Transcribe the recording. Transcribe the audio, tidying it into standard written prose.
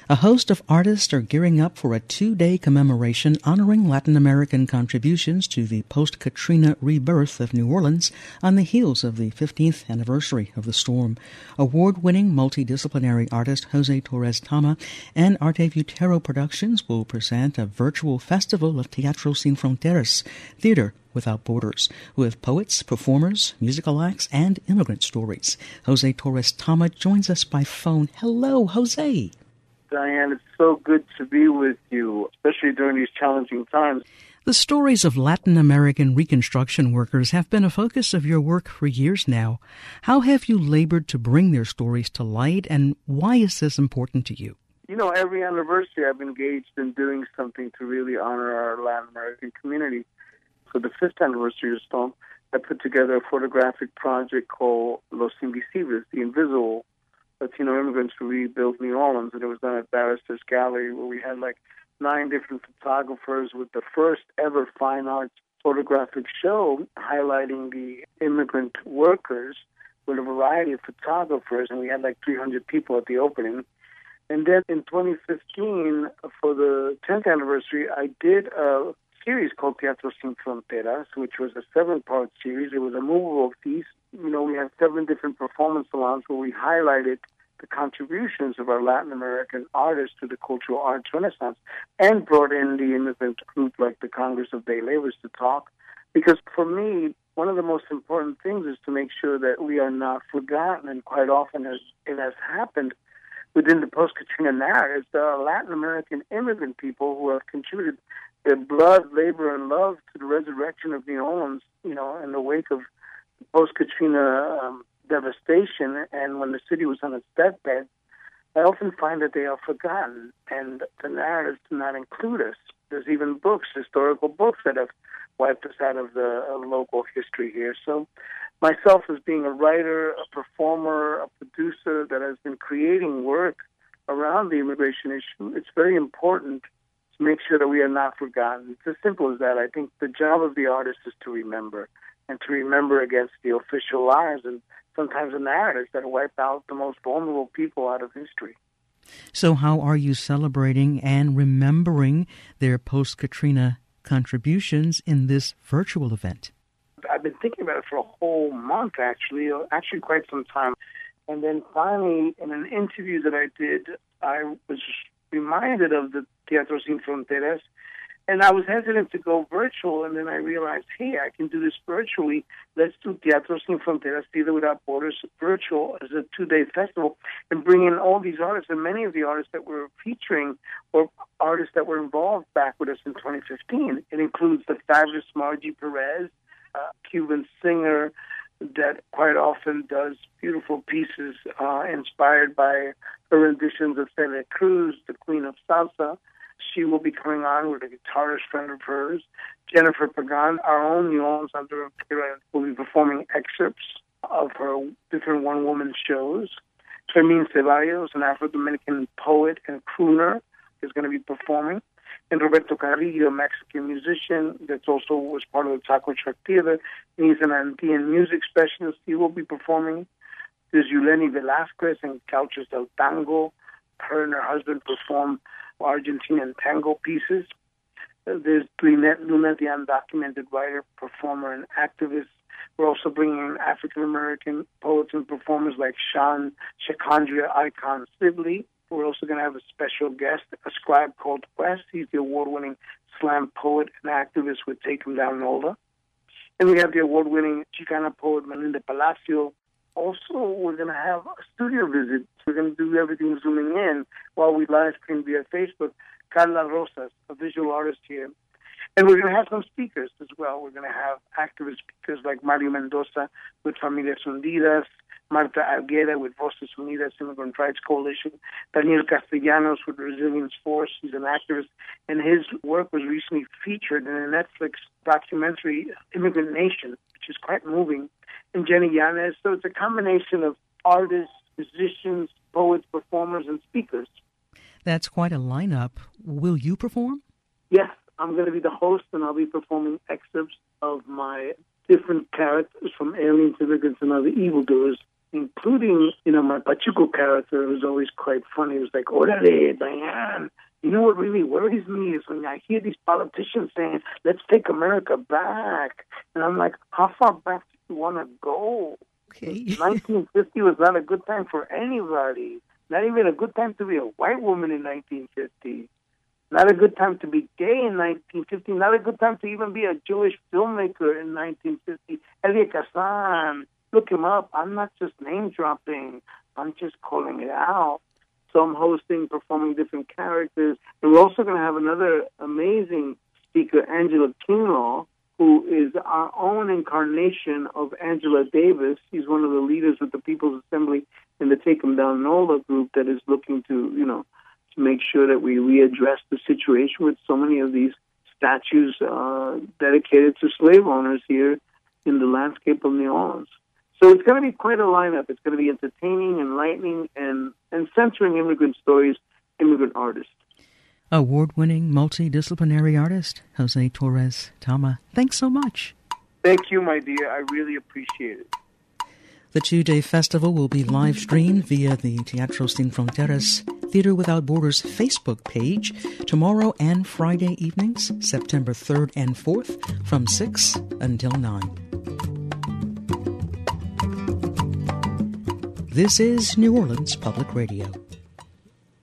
A host of artists are gearing up for a 2-day commemoration honoring Latin American contributions to the post-Katrina rebirth of New Orleans on the heels of the 15th anniversary of the storm. Award-winning multidisciplinary artist Jose Torres Tama and Arte Butero Productions will present a virtual festival of Teatro Sin Fronteras, theater without borders, with poets, performers, musical acts, and immigrant stories. Jose Torres Tama joins us by phone. Hello, Jose. Diane, it's so good to be with you, especially during these challenging times. The stories of Latin American Reconstruction workers have been a focus of your work for years now. How have you labored to bring their stories to light, and why is this important to you? You know, every anniversary I've engaged in doing something to really honor our Latin American community. For the 5th anniversary of the storm, I put together a photographic project called Los Invisibles, the Invisible Latino immigrants who rebuilt New Orleans, and it was done at Barrister's Gallery, where we had 9 different photographers with the first ever fine arts photographic show highlighting the immigrant workers with a variety of photographers, and we had 300 people at the opening. And then in 2015, for the 10th anniversary, I did a series called Teatro Sin Fronteras, which was a 7-part series. It was a movable piece. You know, we had 7 different performance salons where we highlighted the contributions of our Latin American artists to the cultural arts renaissance and brought in the immigrant group like the Congress of Day Laborers to talk. Because for me, one of the most important things is to make sure that we are not forgotten, and quite often as it has happened within the post-Katrina narratives, there are Latin American immigrant people who have contributed their blood, labor, and love to the resurrection of New Orleans, you know, in the wake of post-Katrina devastation, and when the city was on its deathbed. I often find that they are forgotten, and the narratives do not include us. There's even books, historical books, that have wiped us out of the local history here. So myself, as being a writer, a performer, a producer that has been creating work around the immigration issue, it's very important to make sure that we are not forgotten. It's as simple as that. I think the job of the artist is to remember, and to remember against the official lies and sometimes the narratives that wipe out the most vulnerable people out of history. So how are you celebrating and remembering their post-Katrina contributions in this virtual event? I've been thinking about it for a whole month, actually quite some time. And then finally, in an interview that I did, I was reminded of the Teatro Sin Fronteras, and I was hesitant to go virtual, and then I realized, hey, I can do this virtually. Let's do Teatro Sin Fronteras, Theater Without Borders, virtual as a 2-day festival, and bring in all these artists. And many of the artists that we're featuring were artists that were involved back with us in 2015. It includes the fabulous Margie Perez, a Cuban singer that quite often does beautiful pieces inspired by her renditions of Celia Cruz, the Queen of Salsa. She will be coming on with a guitarist friend of hers. Jennifer Pagan, our own New Orleans Underground, will be performing excerpts of her different one-woman shows. Fermín Ceballos, an Afro-Dominican poet and crooner, is going to be performing. And Roberto Carrillo, a Mexican musician that also was part of the Taco Truck Theater. He's an Andean music specialist. He will be performing. There's Yuleni Velázquez and Couches del Tango. Her and her husband perform Argentinian tango pieces. There's Lynette Luna, the undocumented writer, performer, and activist. We're also bringing in African-American poets and performers like Shakandria Icon Sibley. We're also going to have a special guest, a scribe called West. He's the award-winning slam poet and activist with Take 'Em Down Nola. And we have the award-winning Chicana poet Melinda Palacio. Also, we're going to have a studio visit. We're going to do everything zooming in while we live stream via Facebook. Carla Rosas, a visual artist here. And we're going to have some speakers as well. We're going to have activist speakers like Mario Mendoza with Familias Unidas, Marta Alguera with Voces Unidas, Immigrant Rights Coalition, Daniel Castellanos with Resilience Force. He's an activist, and his work was recently featured in a Netflix documentary, Immigrant Nation, which is quite moving, and Jenny Yanez. So it's a combination of artists, musicians, poets, performers, and speakers. That's quite a lineup. Will you perform? Yes, I'm going to be the host, and I'll be performing excerpts of my different characters from Aliens, Immigrants, and Other Evildoers including, my Pachuco character was always quite funny. It was like, Orale, Diane. You know what really worries me is when I hear these politicians saying, let's take America back. And I'm like, how far back do you want to go? Okay. 1950 was not a good time for anybody. Not even a good time to be a white woman in 1950. Not a good time to be gay in 1950. Not a good time to even be a Jewish filmmaker in 1950. Elia Kazan, look him up. I'm not just name dropping. I'm just calling it out. So I'm hosting, performing different characters. And we're also going to have another amazing speaker, Angela Kinlaw, who is our own incarnation of Angela Davis. She's one of the leaders with the People's Assembly in the Take 'em Down NOLA group that is looking to, to make sure that we readdress the situation with so many of these statues dedicated to slave owners here in the landscape of New Orleans. So it's going to be quite a lineup. It's going to be entertaining, enlightening, and centering immigrant stories, immigrant artists. Award-winning, multidisciplinary artist, Jose Torres Tama. Thanks so much. Thank you, my dear. I really appreciate it. The two-day festival will be live-streamed via the Teatro Sin Fronteras Theater Without Borders Facebook page tomorrow and Friday evenings, September 3rd and 4th, from 6 until 9. This is New Orleans Public Radio.